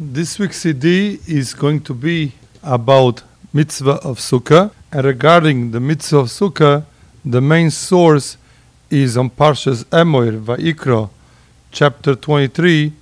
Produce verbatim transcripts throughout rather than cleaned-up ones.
This week's C D is going to be about mitzvah of Sukkah. And regarding the mitzvah of Sukkah, the main source is on Parshas Emor, Vayikra, chapter twenty-three,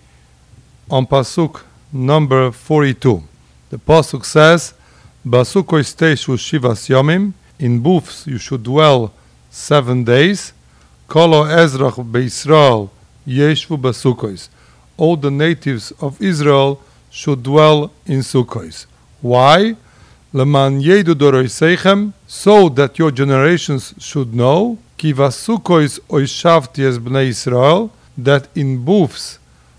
on Pasuk number forty-two. The Pasuk says, Basukkos teishu shivas yomim, in booths you should dwell seven days. Kolo ezrach beIsrael yeshvu basukkos. All the natives of Israel should dwell in Sukkos. Why? Leman yedu doroseichem, so that your generations should know, ki vasukkos oishavti es bnei Israel, that in booths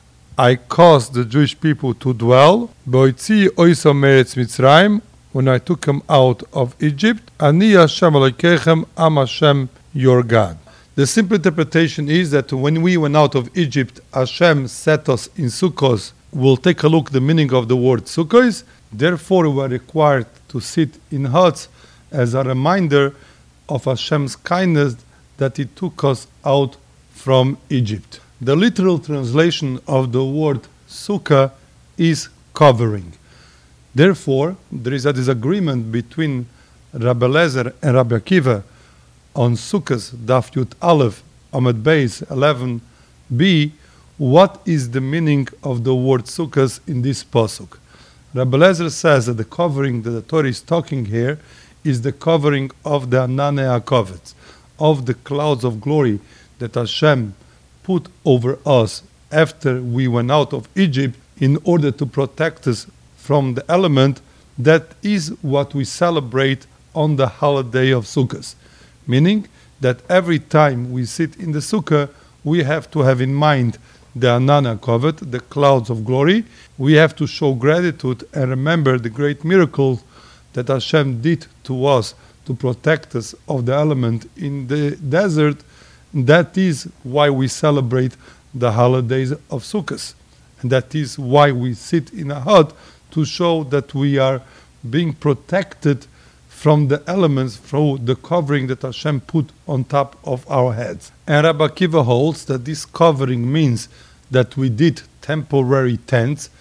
I caused the Jewish people to dwell, boitzi oisam meretz Mitzrayim, when I took them out of Egypt, ani Hashem Elokeichem, am Hashem your God. The simple interpretation is that when we went out of Egypt, Hashem set us in Sukkos. We'll take a look at the meaning of the word Sukkos. Therefore, we are required to sit in huts as a reminder of Hashem's kindness that He took us out from Egypt. The literal translation of the word Sukkah is covering. Therefore, there is a disagreement between Rabbi Eliezer and Rabbi Akiva on Sukkos Daf Yud Aleph Amud Beis eleven b. What is the meaning of the word Sukkos in this pasuk? Rabbi Eliezer says that the covering that the Torah is talking here is the covering of the Ananei HaKovetz, of the clouds of glory that Hashem put over us after we went out of Egypt in order to protect us from the element that is what we celebrate on the holiday of Sukkot. Meaning that every time we sit in the Sukkah, we have to have in mind the Ananei HaKovetz, the clouds of glory. We have to show gratitude and remember the great miracles that Hashem did to us to protect us of the element in the desert. That is why we celebrate the holidays of Sukkot. And that is why we sit in a hut to show that we are being protected from the elements through the covering that Hashem put on top of our heads. And Rabbi Akiva holds that this covering means that we did temporary tents.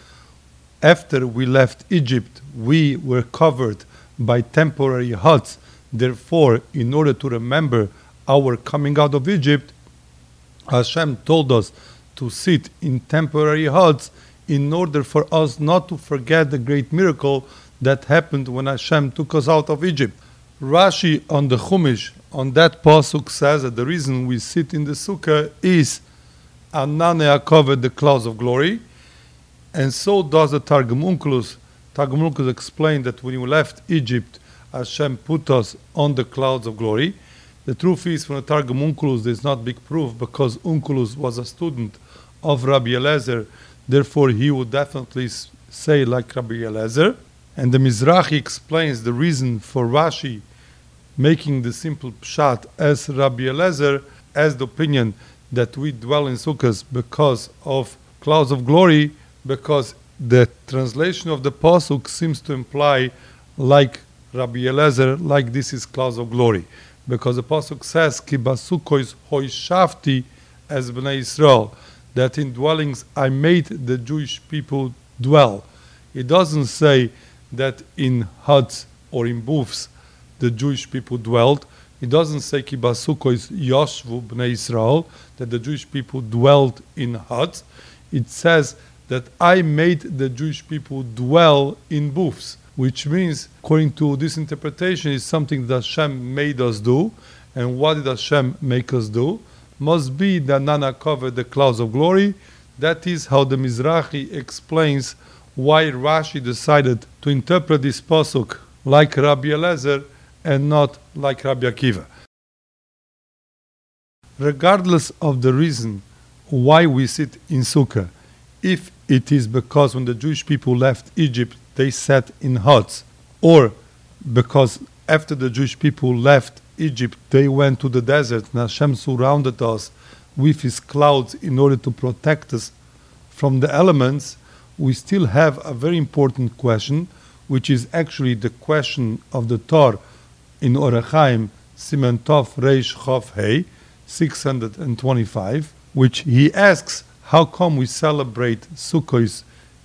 After we left Egypt, we were covered by temporary huts. Therefore, in order to remember our coming out of Egypt, Hashem told us to sit in temporary huts in order for us not to forget the great miracle that happened when Hashem took us out of Egypt. Rashi on the Chumash, on that pasuk, says that the reason we sit in the Sukkah is Ananei HaKovetz, the clouds of glory. And so does the Targum Onkelos. Targum Onkelos explained that when we left Egypt, Hashem put us on the clouds of glory. The truth is, from the Targum Onkelos, there is not big proof because Onkelos was a student of Rabbi Eliezer. Therefore, he would definitely say like Rabbi Eliezer. And the Mizrahi explains the reason for Rashi making the simple pshat as Rabbi Eliezer, as the opinion that we dwell in Sukkot because of clouds of glory, because the translation of the pasuk seems to imply like Rabbi Eliezer, like this is clouds of glory. Because the pasuk says, Ki basukkos hoishavti es bnei Israel, that in dwellings I made the Jewish people dwell. It doesn't say that in huts or in booths the Jewish people dwelled. It doesn't say Ki basukkos yoshvu bnei Israel, that the Jewish people dwelled in huts. It says that I made the Jewish people dwell in booths, which means, according to this interpretation, is something that Hashem made us do. And what did Hashem make us do? Must be the Ananei HaKovetz, the clouds of glory. That is how the Mizrahi explains why Rashi decided to interpret this pasuk like Rabbi Eliezer and not like Rabbi Akiva. Regardless of the reason why we sit in Sukkah, if it is because when the Jewish people left Egypt, they sat in huts, or because after the Jewish people left Egypt, they went to the desert and Hashem surrounded us with His clouds in order to protect us from the elements, we still have a very important question, which is actually the question of the Torah in Orach Chaim, Siman Tov Reish Chof Hei, six hundred twenty-five, which he asks, how come we celebrate Sukkos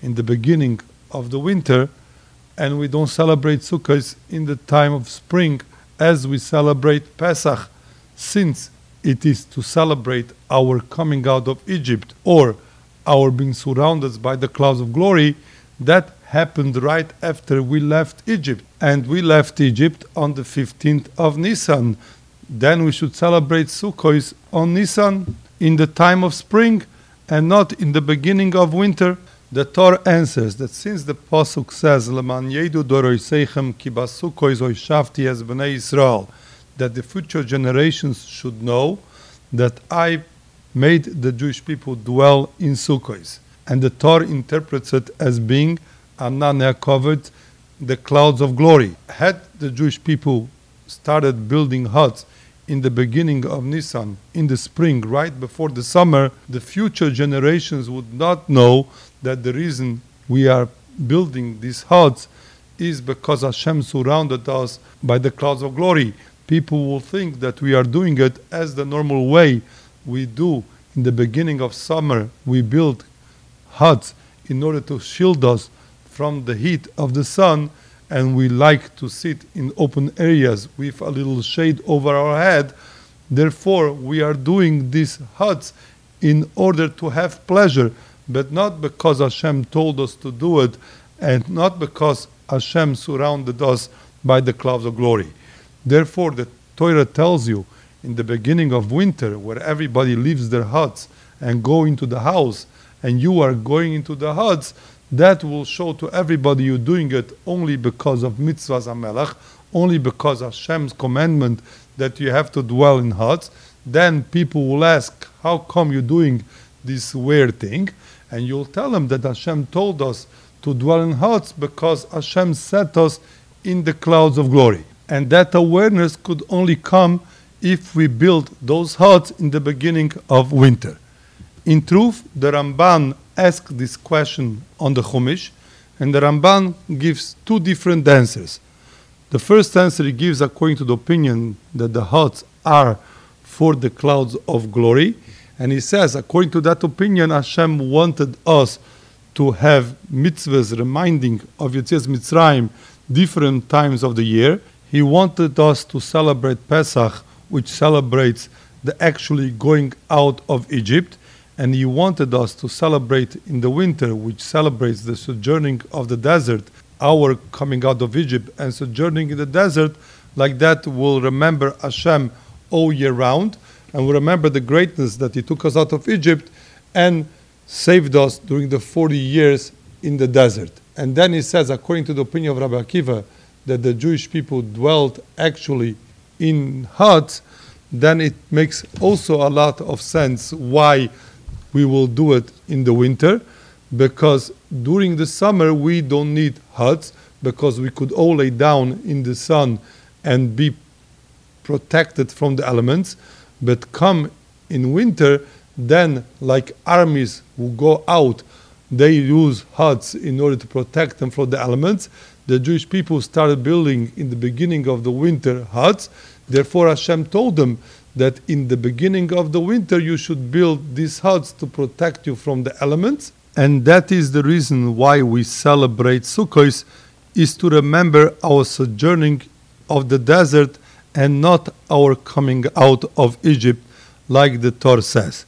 in the beginning of the winter, and we don't celebrate Sukkot in the time of spring as we celebrate Pesach, since it is to celebrate our coming out of Egypt or our being surrounded by the clouds of glory. That happened right after we left Egypt. And we left Egypt on the fifteenth of Nisan. Then we should celebrate Sukkot on Nisan in the time of spring and not in the beginning of winter. The Torah answers that since the Pasuk says, Leman yedu doroseichem ki basukos hoishafti es bnei Yisrael, that the future generations should know that I made the Jewish people dwell in Sukkot. And the Torah interprets it as being Ananea covered the clouds of glory. Had the Jewish people started building huts in the beginning of Nisan, in the spring, right before the summer, the future generations would not know that the reason we are building these huts is because Hashem surrounded us by the clouds of glory. People will think that we are doing it as the normal way we do in the beginning of summer. We build huts in order to shield us from the heat of the sun, and we like to sit in open areas with a little shade over our head. Therefore, we are doing these huts in order to have pleasure, but not because Hashem told us to do it, and not because Hashem surrounded us by the clouds of glory. Therefore, the Torah tells you in the beginning of winter, where everybody leaves their huts and go into the house, and you are going into the huts, that will show to everybody you're doing it only because of mitzvahs HaMelech, only because Hashem's commandment that you have to dwell in huts. Then people will ask, how come you're doing this weird thing? And you'll tell them that Hashem told us to dwell in huts because Hashem set us in the clouds of glory. And that awareness could only come if we build those huts in the beginning of winter. In truth, the Ramban asked this question on the Chumash, and the Ramban gives two different answers. The first answer he gives according to the opinion that the huts are for the clouds of glory, and he says, according to that opinion, Hashem wanted us to have mitzvahs reminding of Yetzias Mitzrayim different times of the year. He wanted us to celebrate Pesach, which celebrates the actually going out of Egypt, and he wanted us to celebrate in the winter, which celebrates the sojourning of the desert, our coming out of Egypt and sojourning in the desert. Like that, we'll remember Hashem all year round, and we'll remember the greatness that He took us out of Egypt and saved us during the forty years in the desert. And then he says, according to the opinion of Rabbi Akiva, that the Jewish people dwelt actually in huts. Then it makes also a lot of sense why we will do it in the winter, because during the summer we don't need huts, because we could all lay down in the sun and be protected from the elements. But come in winter, then like armies who go out, they use huts in order to protect them from the elements. The Jewish people started building in the beginning of the winter huts. Therefore Hashem told them that in the beginning of the winter you should build these huts to protect you from the elements. And that is the reason why we celebrate Sukkot, is to remember our sojourning of the desert and not our coming out of Egypt, like the Torah says.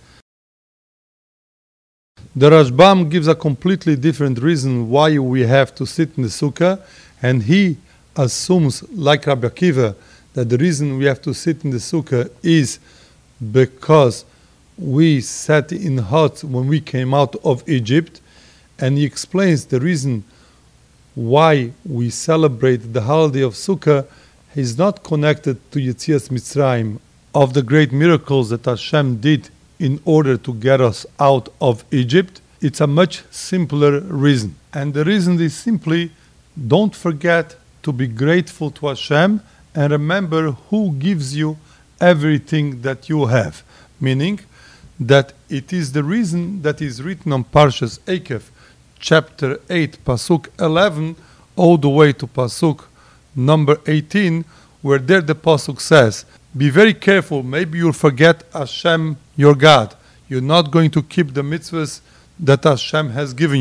The Rashbam gives a completely different reason why we have to sit in the Sukkah, and he assumes, like Rabbi Akiva, that the reason we have to sit in the Sukkah is because we sat in huts when we came out of Egypt. And he explains the reason why we celebrate the holiday of Sukkah is not connected to Yetzias Mitzrayim, of the great miracles that Hashem did in order to get us out of Egypt. It's a much simpler reason. And the reason is simply, don't forget to be grateful to Hashem and remember who gives you everything that you have. Meaning that it is the reason that is written on Parshas Eikev, chapter eight, Pasuk eleven, all the way to Pasuk number eighteen, where there the Pasuk says, be very careful, maybe you'll forget Hashem, your God. You're not going to keep the mitzvahs that Hashem has given you.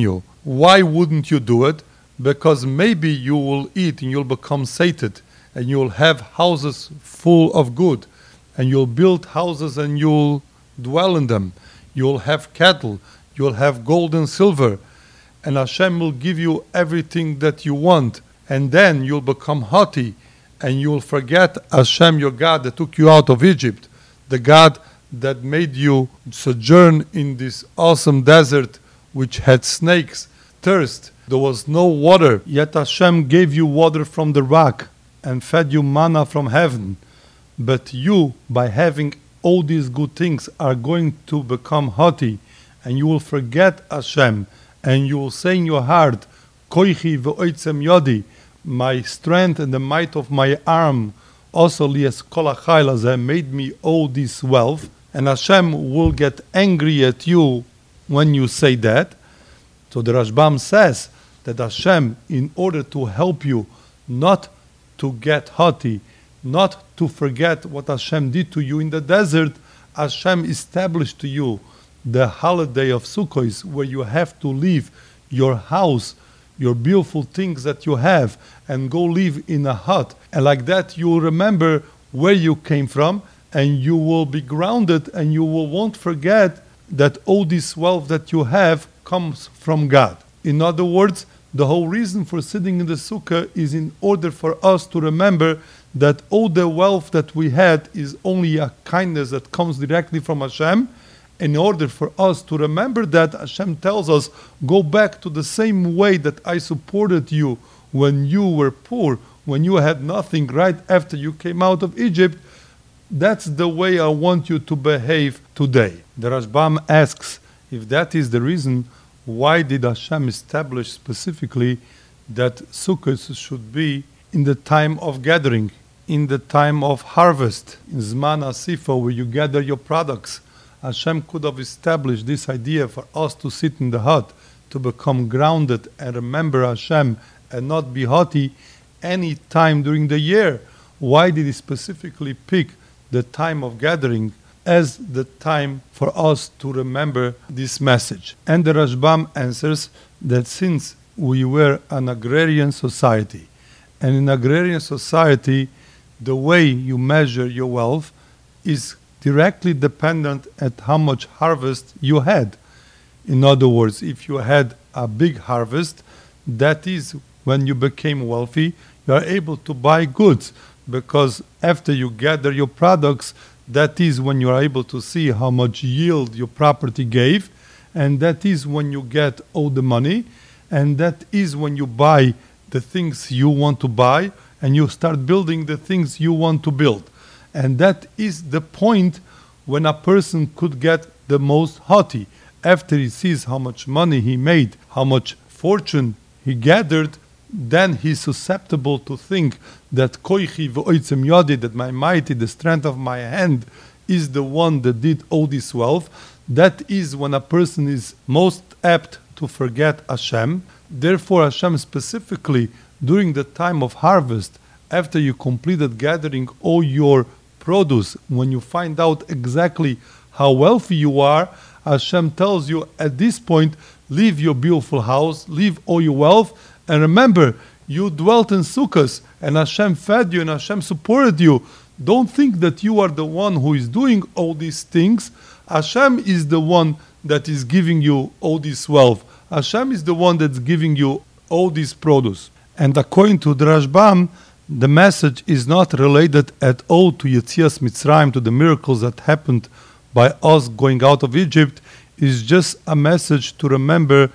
Why wouldn't you do it? Because maybe you will eat and you'll become sated, and you'll have houses full of good, and you'll build houses and you'll dwell in them. You'll have cattle, you'll have gold and silver, and Hashem will give you everything that you want. And then you'll become haughty, and you'll forget Hashem, your God, that took you out of Egypt, the God that made you sojourn in this awesome desert which had snakes, thirst. There was no water, yet Hashem gave you water from the rock and fed you manna from heaven. But you, by having all these good things, are going to become haughty, and you will forget Hashem, and you will say in your heart, Koichi ve'oitzem yodi, my strength and the might of my arm, also lias kol hachayil hazeh, made me all this wealth. And Hashem will get angry at you when you say that. So the Rashbam says that Hashem, in order to help you not to get haughty, not to forget what Hashem did to you in the desert, Hashem established to you the holiday of Sukkot, where you have to leave your house, your beautiful things that you have, and go live in a hut. And like that you will remember where you came from, and you will be grounded, and you will, won't forget that all this wealth that you have comes from God. In other words, the whole reason for sitting in the sukkah is in order for us to remember that all the wealth that we had is only a kindness that comes directly from Hashem. In order for us to remember that, Hashem tells us, go back to the same way that I supported you when you were poor, when you had nothing, right after you came out of Egypt. That's the way I want you to behave today. The Rashbam asks, if that is the reason, why did Hashem establish specifically that Sukkot should be in the time of gathering, in the time of harvest, in Zman HaSifa, where you gather your products? Hashem could have established this idea for us to sit in the hut, to become grounded and remember Hashem and not be haughty any time during the year. Why did he specifically pick the time of gathering as the time for us to remember this message? And the Rashbam answers that since we were an agrarian society, and in agrarian society, the way you measure your wealth is directly dependent at how much harvest you had. In other words, if you had a big harvest, that is when you became wealthy, you are able to buy goods, because after you gather your products, that is when you are able to see how much yield your property gave, and that is when you get all the money, and that is when you buy the things you want to buy, and you start building the things you want to build. And that is the point when a person could get the most haughty. After he sees how much money he made, how much fortune he gathered, then he's susceptible to think that koichi ve'oitzem yodi, that my mighty, the strength of my hand, is the one that did all this wealth. That is when a person is most apt to forget Hashem. Therefore, Hashem specifically, during the time of harvest, after you completed gathering all your produce, when you find out exactly how wealthy you are, Hashem tells you at this point, leave your beautiful house, leave all your wealth, and remember, you dwelt in Sukkot, and Hashem fed you, and Hashem supported you. Don't think that you are the one who is doing all these things. Hashem is the one that is giving you all this wealth. Hashem is the one that's giving you all this produce. And according to the Rashbam, the message is not related at all to Yetzias Mitzrayim, to the miracles that happened by us going out of Egypt. It's just a message to remember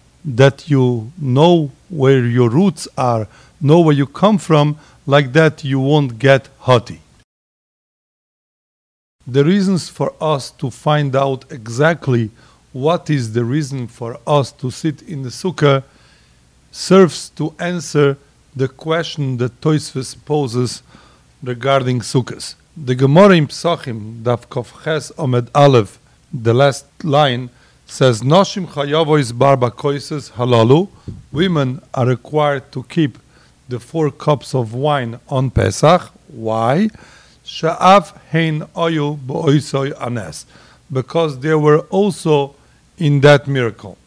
that you know where your roots are, know where you come from, like that you won't get haughty. The reasons for us to find out exactly what is the reason for us to sit in the sukkah serves to answer the question that Tosfos poses regarding sukkahs. The Gemara in Psachim, Daf Kaf Ches Omed Aleph, the last line, says, Noshim chayavois barba koises halalu, women are required to keep the four cups of wine on Pesach. Why? Sha'av hein oyu bo'oisoi anes, because they were also in that miracle.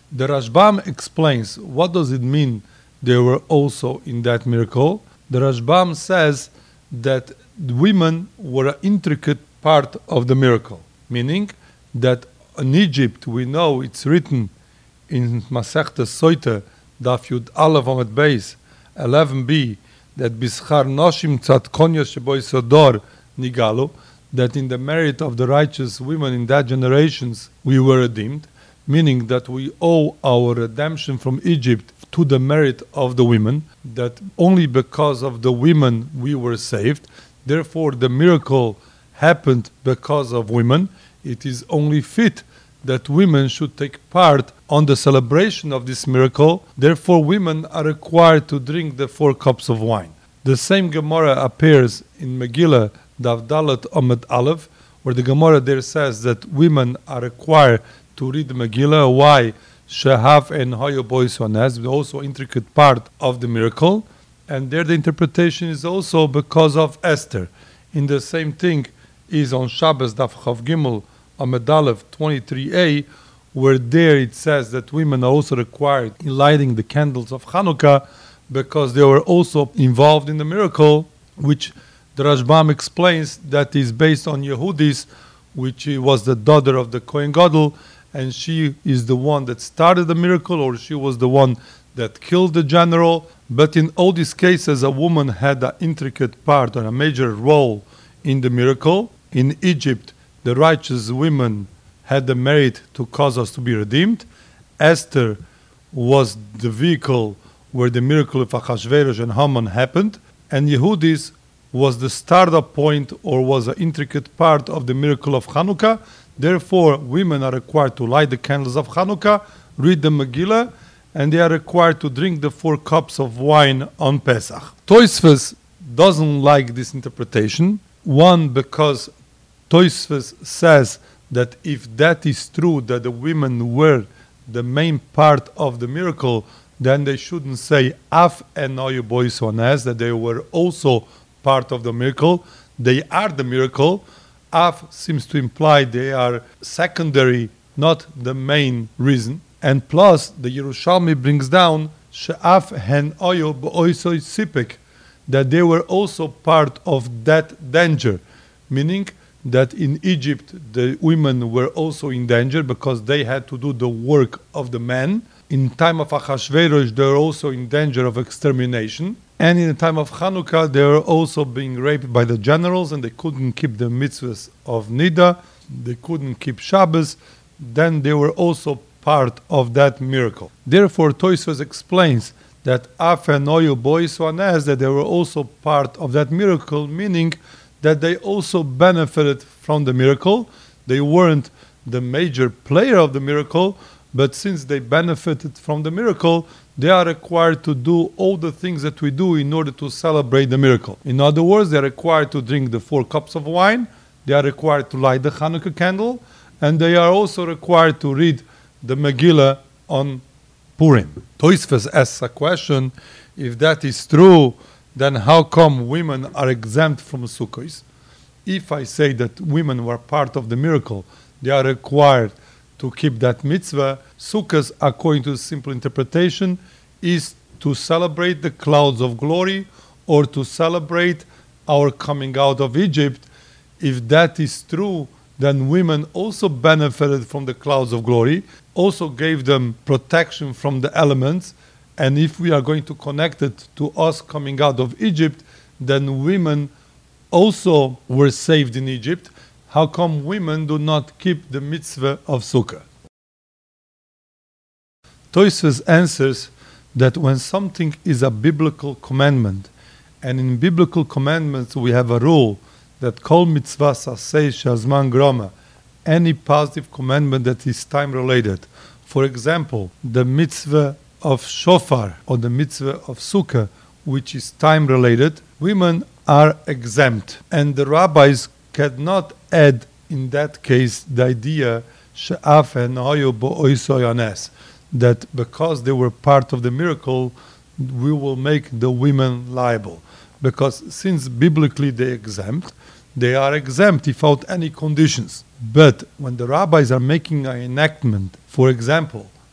The Rashbam explains what does it mean they were also in that miracle. The Rashbam says that women were an intricate part of the miracle, meaning that in Egypt we know it's written in Masechta Soita, Daf Yud Aleph Amud Beis eleven b, that Bischar Noshim Tzadkonya Shebo Yisodor Nigalu, that in the merit of the righteous women in that generations we were redeemed, meaning that we owe our redemption from Egypt to the merit of the women, that only because of the women we were saved. Therefore, the miracle happened because of women. It is only fit that women should take part on the celebration of this miracle. Therefore, women are required to drink the four cups of wine. The same Gemara appears in Megillah, Daf Dalet Amud Aleph, where the Gemara there says that women are required to read the Megillah. Why? Shehav and Hayo Bois Onez, also intricate part of the miracle. And there the interpretation is also because of Esther. In the same thing is on Shabbos Daf Chav Gimel Amud Aleph twenty-three a, where there it says that women are also required in lighting the candles of Hanukkah because they were also involved in the miracle, which the Rashbam explains that is based on Yehudis, which was the daughter of the Kohen Gadol, and she is the one that started the miracle, or she was the one that killed the general. But in all these cases, a woman had an intricate part or a major role in the miracle. In Egypt, the righteous women had the merit to cause us to be redeemed. Esther was the vehicle where the miracle of Achashverosh and Haman happened. And Yehudis was the startup point, or was an intricate part of the miracle of Hanukkah. Therefore, women are required to light the candles of Hanukkah, read the Megillah, and they are required to drink the four cups of wine on Pesach. Tosfos doesn't like this interpretation. One, because Tosfos says that if that is true, that the women were the main part of the miracle, then they shouldn't say Af and Noyu Bois Onez, that they were also part of the miracle. They are the miracle. Af seems to imply they are secondary, not the main reason. And plus, the Yerushalmi brings down She'af hen oyo b'oisoi sipek, that they were also part of that danger, meaning that in Egypt the women were also in danger because they had to do the work of the men. In time of Achashverosh, they were also in danger of extermination. And in the time of Hanukkah, they were also being raped by the generals, and they couldn't keep the mitzvahs of Nida, they couldn't keep Shabbos. Then they were also part of that miracle. Therefore, Tosfos explains that Af and Oyu Bois Onez, that they were also part of that miracle, meaning that they also benefited from the miracle. They weren't the major player of the miracle, but since they benefited from the miracle, they are required to do all the things that we do in order to celebrate the miracle. In other words, they are required to drink the four cups of wine, they are required to light the Hanukkah candle, and they are also required to read the Megillah on Purim. Tosfos asks a question: if that is true, then how come women are exempt from Sukkos? If I say that women were part of the miracle, they are required to keep that mitzvah. Sukkos, according to the simple interpretation, is to celebrate the clouds of glory, or to celebrate our coming out of Egypt. If that is true, then women also benefited from the clouds of glory, also gave them protection from the elements. And if we are going to connect it to us coming out of Egypt, then women also were saved in Egypt. How come women do not keep the mitzvah of Sukkah? Tosfos answers that when something is a biblical commandment, and in biblical commandments we have a rule that kol mitzvah sasei shazman groma, any positive commandment that is time related. For example, the mitzvah of shofar or the mitzvah of sukkah, which is time related, women are exempt. And the rabbis cannot add in that case the idea she'af and hoyu bo'oisoyanes, that because they were part of the miracle, we will make the women liable. Because since biblically they exempt, they are exempt without any conditions. But when the rabbis are making an enactment, for example,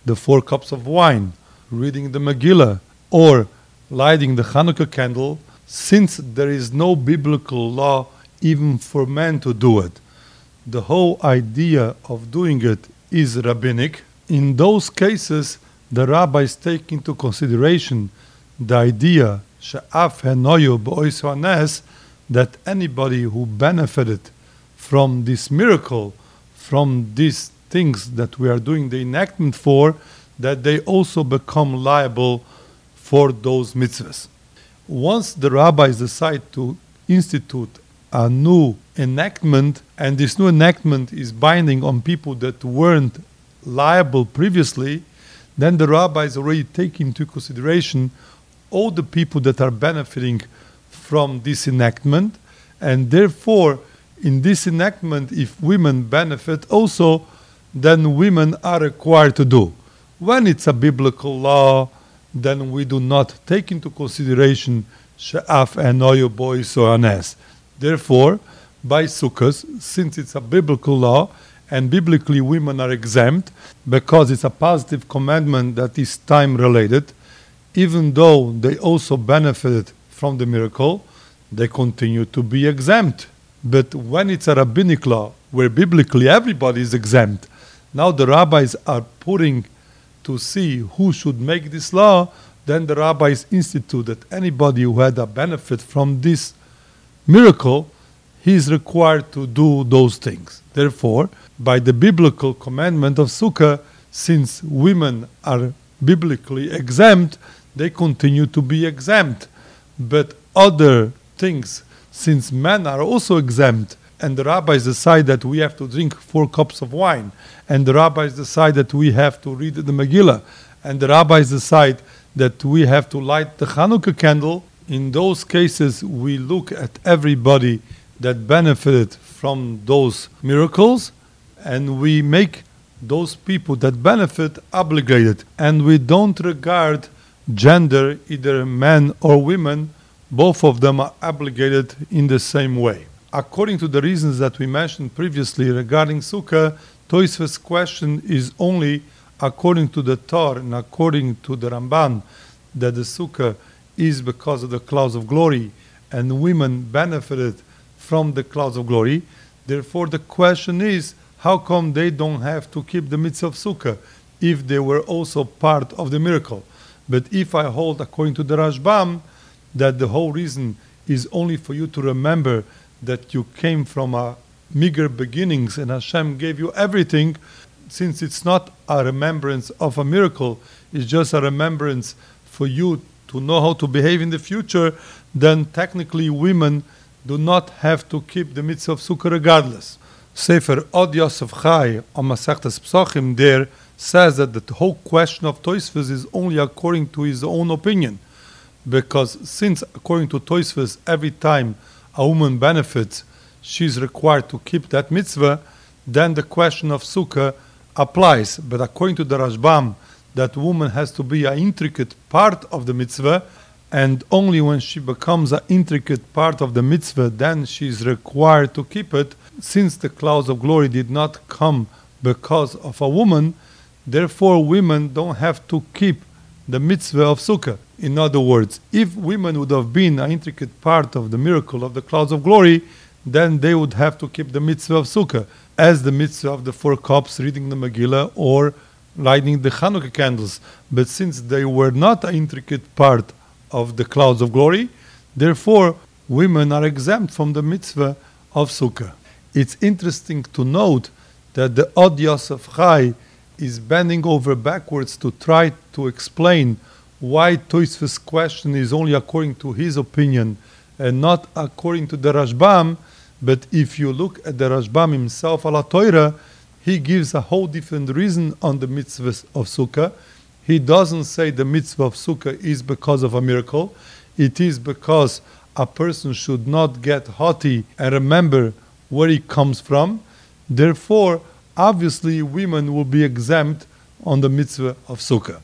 the four cups of wine, reading the Megillah, or lighting the Hanukkah candle, since there is no biblical law even for men to do it. The whole idea of doing it is rabbinic. In those cases, the rabbis take into consideration the idea she'af henoyu b'oiso hanes, that anybody who benefited from this miracle, from these things that we are doing the enactment for, that they also become liable for those mitzvahs. Once the rabbis decide to institute a new enactment, and this new enactment is binding on people that weren't liable previously, then the rabbis already take into consideration all the people that are benefiting from this enactment, and therefore in this enactment, if women benefit also, then women are required to do. When it's a biblical law, then we do not take into consideration she'af henoyu b'oiso hanes. Therefore, by Sukkot, since it's a biblical law, and biblically women are exempt, because it's a positive commandment that is time-related, even though they also benefited from the miracle, they continue to be exempt. But when it's a rabbinic law, where biblically everybody is exempt, now the rabbis are putting to see who should make this law, then the rabbis institute that anybody who had a benefit from this miracle, he is required to do those things. Therefore, by the biblical commandment of Sukkah, since women are biblically exempt, they continue to be exempt. But other things, since men are also exempt, and the rabbis decide that we have to drink four cups of wine, and the rabbis decide that we have to read the Megillah, and the rabbis decide that we have to light the Hanukkah candle, in those cases we look at everybody that benefited from those miracles, and we make those people that benefit obligated, and we don't regard gender, either men or women, both of them are obligated in the same way. According to the reasons that we mentioned previously regarding Sukkah, Tosfos' question is only according to the Torah and according to the Ramban, that the Sukkah is because of the clouds of glory, and women benefited from the clouds of glory. Therefore, the question is, how come they don't have to keep the mitzvah of Sukkah if they were also part of the miracle? But if I hold, according to the Rashbam, that the whole reason is only for you to remember that you came from a meager beginnings and Hashem gave you everything, since it's not a remembrance of a miracle, it's just a remembrance for you to know how to behave in the future, then technically women do not have to keep the mitzvah of Sukkah regardless. Sefer Od Yosef Chai on Masechtas Psachim there says that the whole question of Tosfos is only according to his own opinion, because since according to Tosfos every time a woman benefits, she's required to keep that mitzvah, then the question of Sukkah applies. But according to the Rashbam, that woman has to be an intricate part of the mitzvah, and only when she becomes an intricate part of the mitzvah, then she is required to keep it. Since the clouds of glory did not come because of a woman, therefore women don't have to keep the mitzvah of Sukkah. In other words, if women would have been an intricate part of the miracle of the clouds of glory, then they would have to keep the mitzvah of Sukkah, as the mitzvah of the four cups, reading the Megillah, or lighting the Hanukkah candles. But since they were not an intricate part of the clouds of glory, therefore women are exempt from the mitzvah of Sukkah. It's interesting to note that the Od Yosef Chai is bending over backwards to try to explain why Tosfos' question is only according to his opinion and not according to the Rashbam. But if you look at the Rashbam himself, Ala Torah, he gives a whole different reason on the mitzvah of Sukkah. He doesn't say the mitzvah of Sukkah is because of a miracle. It is because a person should not get haughty and remember where he comes from. Therefore, obviously, women will be exempt on the mitzvah of Sukkah.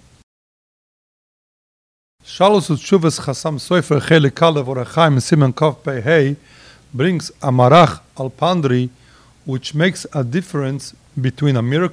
Shalos Utshuvas Chasam Sofer Chelik Aleph or Achaim Siman Kaf Pei Hey brings a Marach al Pandri, which makes a difference between a miracle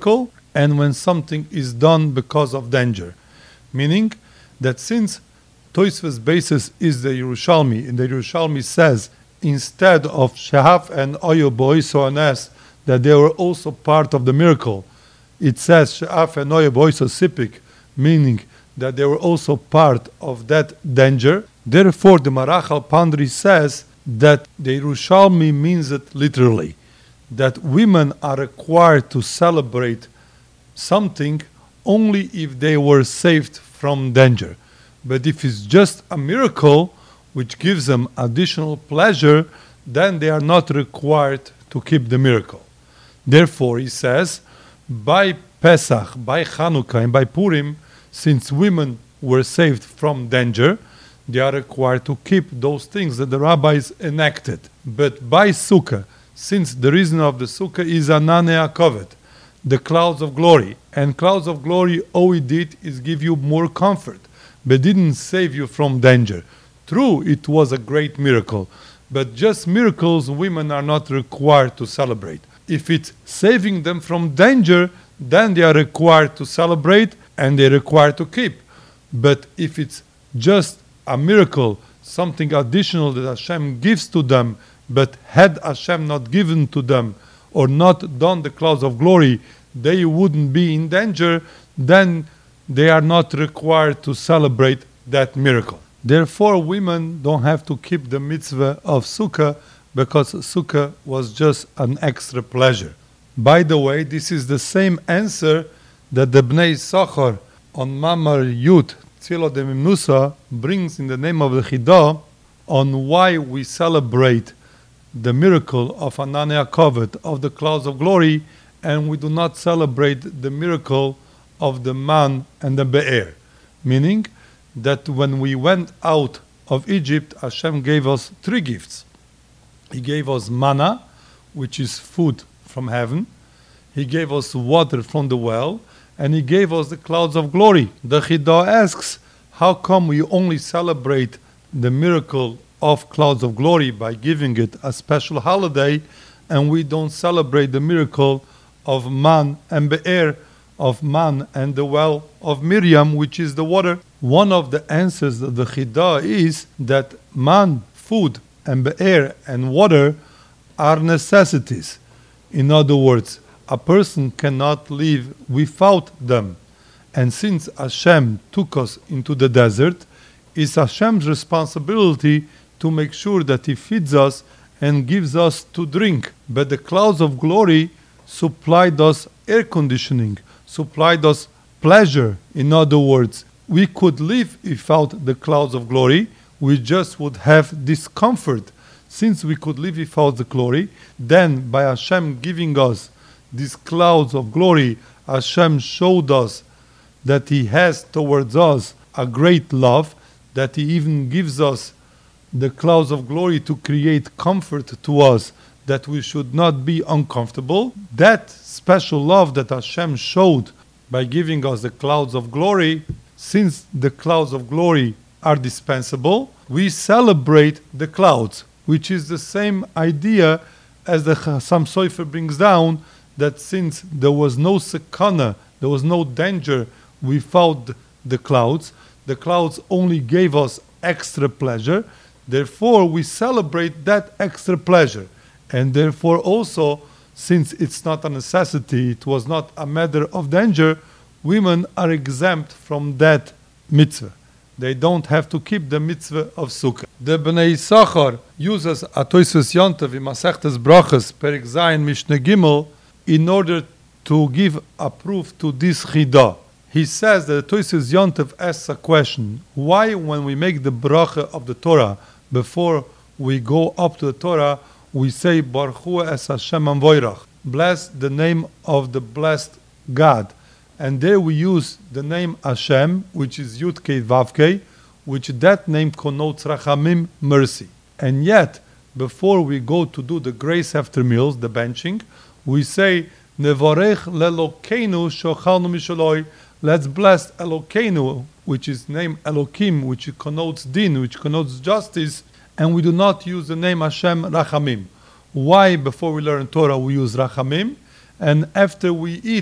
and when something is done because of danger. Meaning that since Tosfos basis is the Yerushalmi, and the Yerushalmi says instead of Shehaf and Oyo Boiso Anes that they were also part of the miracle, it says Shehaf and Oyo Boiso Sipik, meaning that they were also part of that danger. Therefore, the Marach al-Pandri says that the Yerushalmi means it literally, that women are required to celebrate something only if they were saved from danger. But if it's just a miracle which gives them additional pleasure, then they are not required to keep the miracle. Therefore, he says, by Pesach, by Chanukah, and by Purim, since women were saved from danger, they are required to keep those things that the rabbis enacted. But by Sukkah, since the reason of the Sukkah is Ananei HaKavod, the clouds of glory, and clouds of glory, all it did is give you more comfort, but didn't save you from danger. True, it was a great miracle, but just miracles women are not required to celebrate. If it's saving them from danger, then they are required to celebrate and they are required to keep. But if it's just a miracle, something additional that Hashem gives to them, but had Hashem not given to them or not done the clouds of glory, they wouldn't be in danger, then they are not required to celebrate that miracle. Therefore, women don't have to keep the mitzvah of Sukkah because Sukkah was just an extra pleasure. By the way, this is the same answer that the Bnei Yisachar on Mamar Yud Tzilo de Mimnusa brings in the name of the Chidah on why we celebrate the miracle of Ananei HaKavod, of the clouds of glory, and we do not celebrate the miracle of the man and the be'er. Meaning that when we went out of Egypt, Hashem gave us three gifts. He gave us manna, which is food from heaven. He gave us water from the well, and he gave us the clouds of glory. The Chidah asks, how come we only celebrate the miracle of clouds of glory by giving it a special holiday, and we don't celebrate the miracle of man and be'er, of man and the well of Miriam, which is the water? One of the answers of the Chidah is that man, food, and be'er and water are necessities. In other words, a person cannot live without them. And since Hashem took us into the desert, it's Hashem's responsibility to make sure that He feeds us and gives us to drink. But the clouds of glory supplied us air conditioning, supplied us pleasure. In other words, we could live without the clouds of glory, we just would have discomfort. Since we could live without the glory, then by Hashem giving us these clouds of glory, Hashem showed us that He has towards us a great love, that He even gives us the clouds of glory to create comfort to us, that we should not be uncomfortable. That special love that Hashem showed by giving us the clouds of glory, since the clouds of glory are dispensable, we celebrate the clouds, which is the same idea as the Chassam Sofer brings down, that since there was no sekana, there was no danger without the clouds, the clouds only gave us extra pleasure, therefore we celebrate that extra pleasure. And therefore also, since it's not a necessity, it was not a matter of danger, women are exempt from that mitzvah. They don't have to keep the mitzvah of Sukkah. The Bnei Yisachar uses a Tosfos Yontav in Masechtas Brachos, Perek Zayin Mishnah Gimel, in order to give a proof to this Chidah. He says that the Tosfos Yontav asks a question: why, when we make the bracha of the Torah, before we go up to the Torah, we say Baruch Hu es Hashem Avoirach, bless the name of the blessed God, and there we use the name Hashem, which is Yud Kei Vav Kei, which that name connotes Rachamim, mercy. And yet, before we go to do the grace after meals, the benching, we say Nevorech Lelokeinu Shochalnu Mishaloi. Let's bless Elokeinu, which is named Elokim, which connotes din, which connotes justice, and we do not use the name Hashem Rachamim. Why, before we learn Torah, we use Rachamim, and after we eat,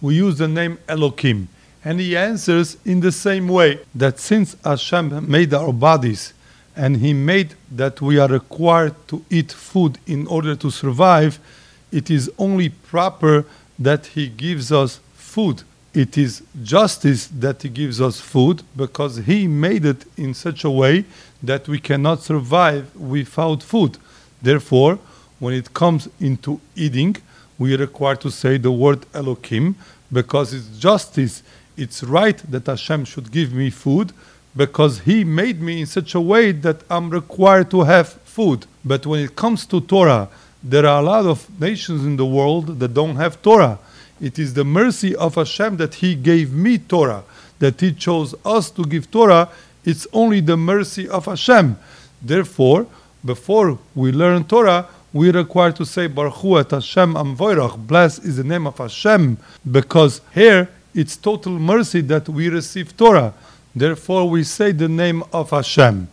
we use the name Elokim. And he answers in the same way, that since Hashem made our bodies and he made that we are required to eat food in order to survive, it is only proper that he gives us food. It is justice that he gives us food because he made it in such a way that we cannot survive without food. Therefore, when it comes into eating, we are required to say the word Elokim because it's justice. It's right that Hashem should give me food because he made me in such a way that I'm required to have food. But when it comes to Torah, there are a lot of nations in the world that don't have Torah. It is the mercy of Hashem that he gave me Torah, that he chose us to give Torah. It's only the mercy of Hashem. Therefore, before we learn Torah, we are required to say Baruch Hu et Hashem Amvoirach, blessed is the name of Hashem, because here it's total mercy that we receive Torah. Therefore, we say the name of Hashem.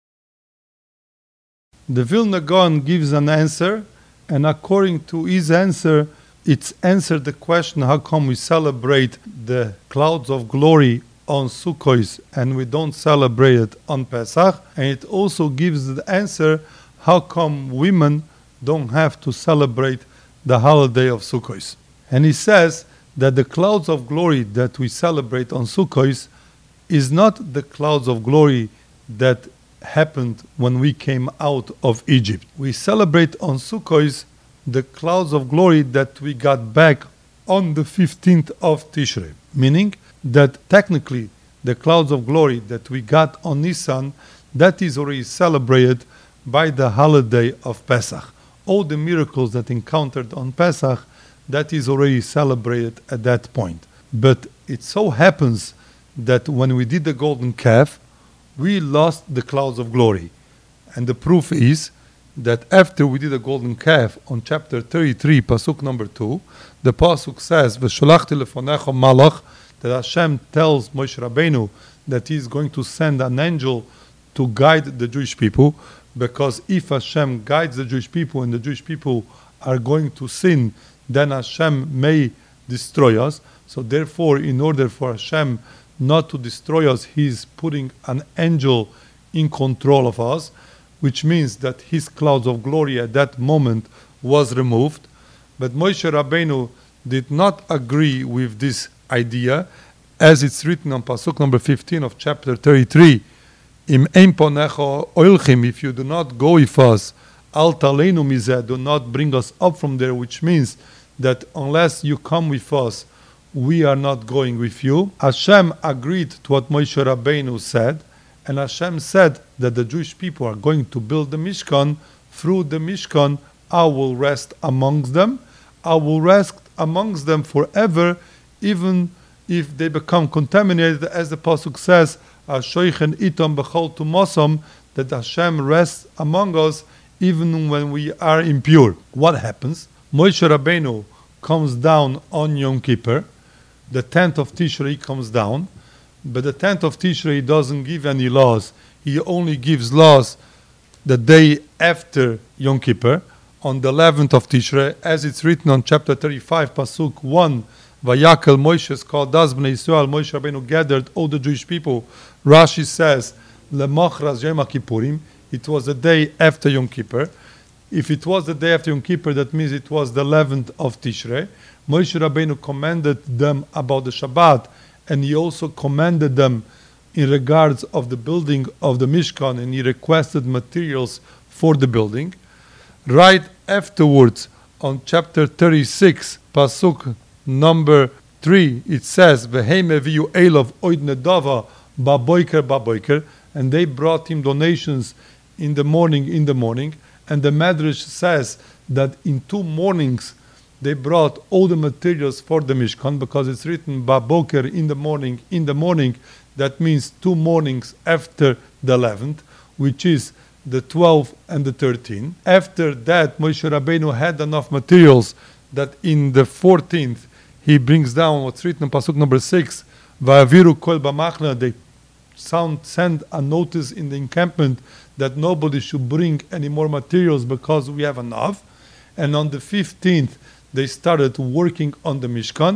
The Vilna Gaon gives an answer, and according to his answer, it's answered the question how come we celebrate the clouds of glory on Sukkot and we don't celebrate it on Pesach. And it also gives the answer how come women don't have to celebrate the holiday of Sukkot. And he says that the clouds of glory that we celebrate on Sukkot is not the clouds of glory that happened when we came out of Egypt. We celebrate on Sukkot the clouds of glory that we got back on the fifteenth of Tishrei. Meaning that technically the clouds of glory that we got on Nisan, that is already celebrated by the holiday of Pesach. All the miracles that encountered on Pesach, that is already celebrated at that point. But it so happens that when we did the golden calf, we lost the clouds of glory. And the proof is that after we did the golden calf on chapter thirty-three, pasuk number two, the pasuk says, "V'sholachti lefonecha malach," that Hashem tells Moshe Rabbeinu that he is going to send an angel to guide the Jewish people, because if Hashem guides the Jewish people and the Jewish people are going to sin, then Hashem may destroy us. So therefore, in order for Hashem not to destroy us, he is putting an angel in control of us, which means that his clouds of glory at that moment was removed. But Moshe Rabbeinu did not agree with this idea, as it's written on pasuk number fifteen of chapter thirty-three. Im ein ponecha oilchim, if you do not go with us, al taleinu mizeh, do not bring us up from there, which means that unless you come with us, we are not going with you. Hashem agreed to what Moshe Rabbeinu said, and Hashem said that the Jewish people are going to build the Mishkan. Through the Mishkan, I will rest amongst them. I will rest amongst them forever, even if they become contaminated, as the pasuk says, "Ashoichen itam bechol tumosam," that Hashem rests among us even when we are impure. What happens? Moshe Rabbeinu comes down on Yom Kippur. The tenth of Tishrei comes down, but the tenth of Tishrei doesn't give any laws. He only gives laws the day after Yom Kippur, on the eleventh of Tishrei, as it's written on chapter thirty-five, pasuk one. Vayakel Moshe called Bnei Yisrael. Moshe Rabbeinu gathered all the Jewish people. Rashi says, Lemachras Yom Kippurim. It was the day after Yom Kippur. If it was the day after Yom Kippur, that means it was the eleventh of Tishrei. Moshe Rabbeinu commanded them about the Shabbat, and he also commanded them in regards of the building of the Mishkan, and he requested materials for the building. Right afterwards, on chapter thirty-six, pasuk number three, it says, "V'heim eviu elav oid nedava baboiker baboiker," and they brought him donations in the morning, in the morning. And the Medrash says that in two mornings they brought all the materials for the Mishkan, because it's written baboker, in the morning, in the morning. That means two mornings after the eleventh, which is the twelfth and the thirteenth. After that, Moshe Rabbeinu had enough materials that in the fourteenth he brings down what's written in pasuk number six, "Va'aviru kol b'machna," they sound, send a notice in the encampment that nobody should bring any more materials because we have enough. And on the fifteenth, they started working on the Mishkan.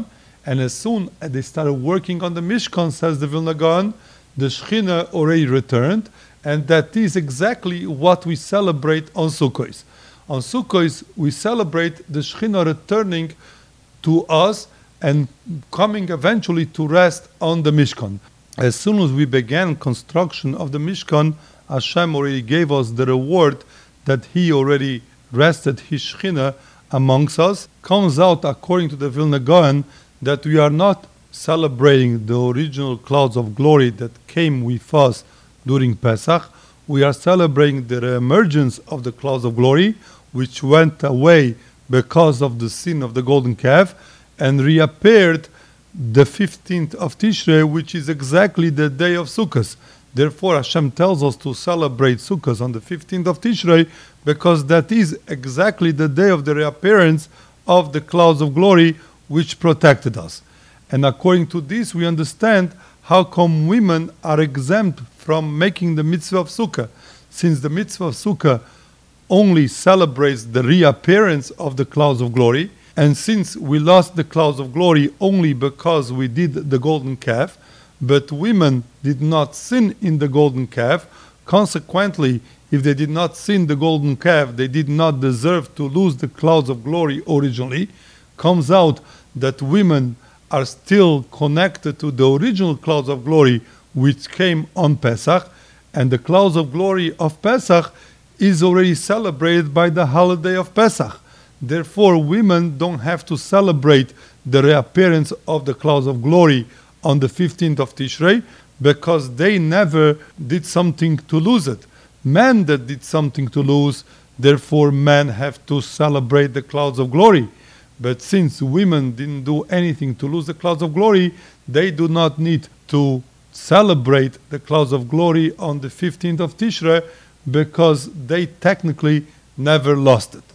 And as soon as they started working on the Mishkan, says the Vilna Gaon, the Shechina already returned, and that is exactly what we celebrate on Sukkot. On Sukkot, we celebrate the Shechina returning to us and coming eventually to rest on the Mishkan. As soon as we began construction of the Mishkan, Hashem already gave us the reward that He already rested His Shechina amongst us. Comes out, according to the Vilna Gaon, that we are not celebrating the original clouds of glory that came with us during Pesach. We are celebrating the emergence of the clouds of glory, which went away because of the sin of the golden calf, and reappeared the fifteenth of Tishrei, which is exactly the day of Sukkot. Therefore, Hashem tells us to celebrate Sukkot on the fifteenth of Tishrei, because that is exactly the day of the reappearance of the clouds of glory, which protected us. And according to this, we understand how come women are exempt from making the mitzvah of Sukkah. Since the mitzvah of Sukkah only celebrates the reappearance of the clouds of glory, and since we lost the clouds of glory only because we did the golden calf, but women did not sin in the golden calf, consequently, if they did not sin the golden calf, they did not deserve to lose the clouds of glory originally. Comes out that women are still connected to the original clouds of glory which came on Pesach, and the clouds of glory of Pesach is already celebrated by the holiday of Pesach. Therefore, women don't have to celebrate the reappearance of the clouds of glory on the fifteenth of Tishrei, because they never did something to lose it. Men that did something to lose, therefore men have to celebrate the clouds of glory. But since women didn't do anything to lose the clouds of glory, they do not need to celebrate the clouds of glory on the fifteenth of Tishrei, because they technically never lost it.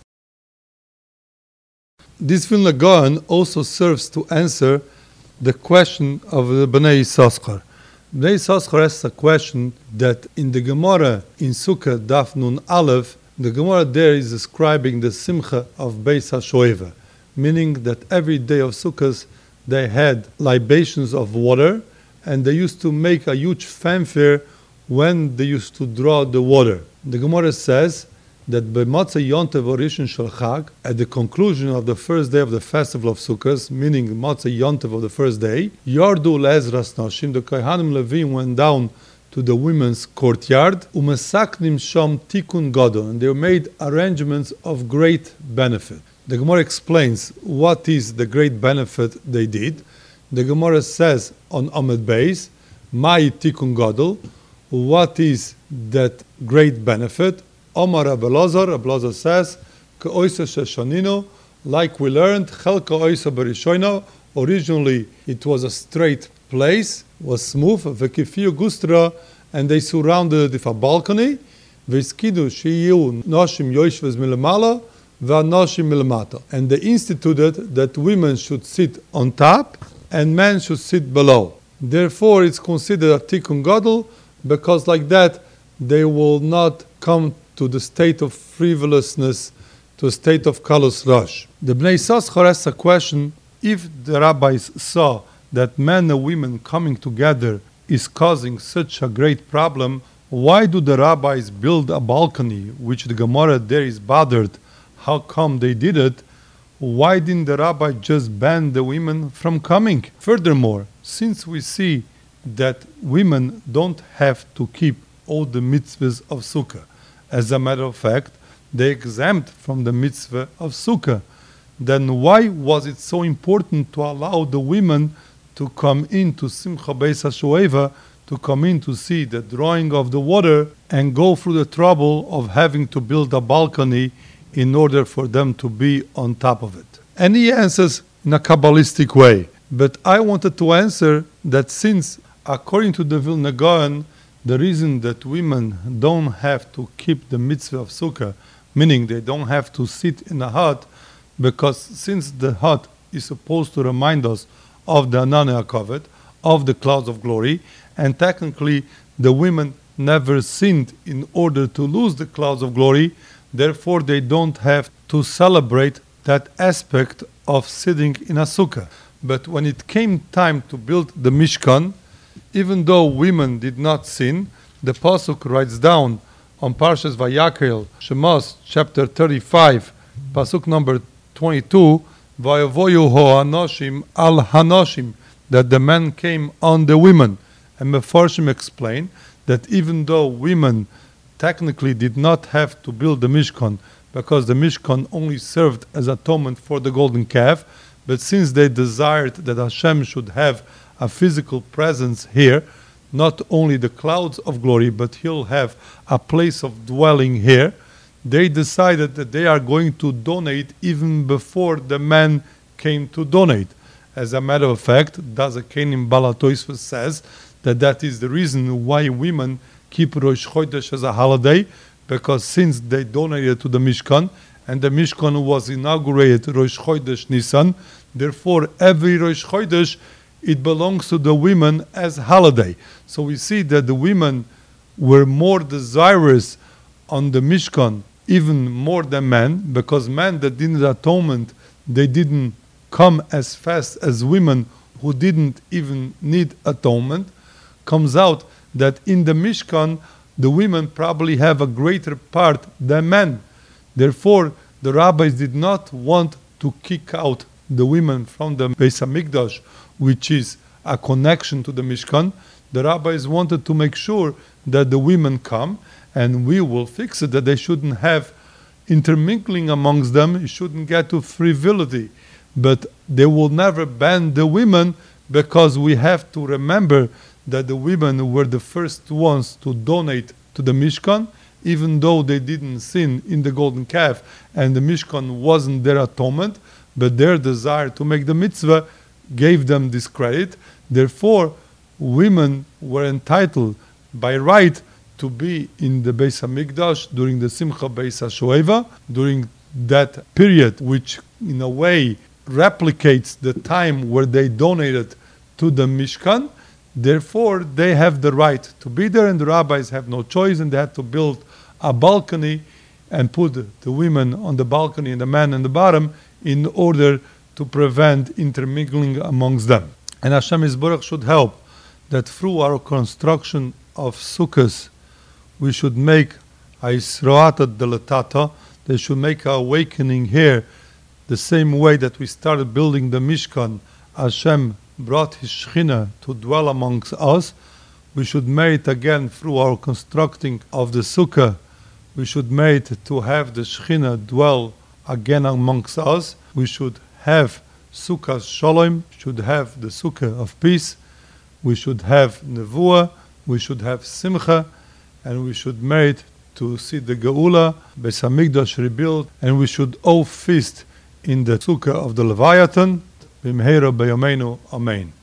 This Vilna Gaon also serves to answer the question of the Bnei Yissaschar. Bnei Yissaschar asks a question that in the Gemara in Sukkah Daf Nun Aleph, the Gemara there is describing the Simcha of Beis HaShoeva, meaning that every day of Sukkot they had libations of water, and they used to make a huge fanfare when they used to draw the water. The Gemara says that b'matzah yontev orishon shel Chag, at the conclusion of the first day of the festival of Sukkot, meaning matzah yontev of the first day, yardu le'ezras nashim, the Kohanim Levim went down to the women's courtyard, umesaknim sham tikun gadol, and they made arrangements of great benefit. The Gemara explains what is the great benefit they did. The Gemara says on Amud Beis, mai tikun gadol, what is that great benefit? Omar Rabbi Elazar, Rabbi Elazar says, K'oisa sheshanino, like we learned, Chelka oisa berishoino, originally it was a straight place, was smooth, v'kifiyu gustra, and they surrounded it with a balcony, v'skidu shiyu noshim yoishvez milamala, v'anoshim milamata. And they instituted that women should sit on top, and men should sit below. Therefore, it's considered a tikkun gadol, because like that, they will not come to the state of frivolousness, to a state of kalus rush. The Bnei Yissaschar asks a question: if the rabbis saw that men and women coming together is causing such a great problem, why do the rabbis build a balcony, which the Gemara there is bothered? How come they did it? Why didn't the rabbi just ban the women from coming? Furthermore, since we see that women don't have to keep all the mitzvahs of Sukkah, as a matter of fact, they exempt from the mitzvah of Sukkah, then why was it so important to allow the women to come into Simcha Beis HaShoeva, to come in to see the drawing of the water and go through the trouble of having to build a balcony in order for them to be on top of it? And he answers in a Kabbalistic way. But I wanted to answer that since, according to the Vilna Gaon, the reason that women don't have to keep the mitzvah of Sukkah, meaning they don't have to sit in a hut, because since the hut is supposed to remind us of the Ananei HaKavod, of the clouds of glory, and technically the women never sinned in order to lose the clouds of glory, therefore they don't have to celebrate that aspect of sitting in a sukkah. But when it came time to build the Mishkan, even though women did not sin, the Pasuk writes down on Parshas Vayakhel, Shemos, chapter thirty-five, Pasuk number twenty-two, Vayavoyu ho'anoshim al hanoshim, that the men came on the women. And Mefarshim explain that even though women technically did not have to build the Mishkan, because the Mishkan only served as atonement for the golden calf, but since they desired that Hashem should have a physical presence here, not only the clouds of glory, but he'll have a place of dwelling here, they decided that they are going to donate even before the men came to donate. As a matter of fact, Dazakenim Balatoisva says that that is the reason why women keep Rosh Chodesh as a holiday, because since they donated to the Mishkan, and the Mishkan was inaugurated Rosh Chodesh Nisan, therefore every Rosh Chodesh it belongs to the women as holiday. So we see that the women were more desirous on the Mishkan, even more than men, because men that did atonement, they didn't come as fast as women who didn't even need atonement. Comes out that in the Mishkan, the women probably have a greater part than men. Therefore, the rabbis did not want to kick out the women from the Beis HaMikdash, which is a connection to the Mishkan. The rabbis wanted to make sure that the women come, and we will fix it, that they shouldn't have intermingling amongst them, it shouldn't get to frivolity. But they will never ban the women, because we have to remember that the women were the first ones to donate to the Mishkan, even though they didn't sin in the golden calf and the Mishkan wasn't their atonement, but their desire to make the mitzvah gave them this credit. Therefore, women were entitled by right to be in the Beis HaMikdash during the Simcha Beis HaShoeva, during that period, which in a way replicates the time where they donated to the Mishkan. Therefore, they have the right to be there, and the rabbis have no choice, and they had to build a balcony and put the women on the balcony and the men on the bottom in order to prevent intermingling amongst them. And Hashem Yisborach should help that through our construction of sukkahs, we should make a Yisroata Delatata, they should make an awakening here, the same way that we started building the Mishkan. Hashem brought His Shechina to dwell amongst us. We should merit again through our constructing of the Sukkah. We should merit to have the Shechina dwell again amongst us. We should have Sukkah Shalom, should have the Sukkah of peace. We should have Nevuah, we should have Simcha, and we should merit to see the Geula, Beis HaMikdash rebuilt, and we should all feast in the Sukkah of the Leviathan. B'mheira b'yameinu, Amen.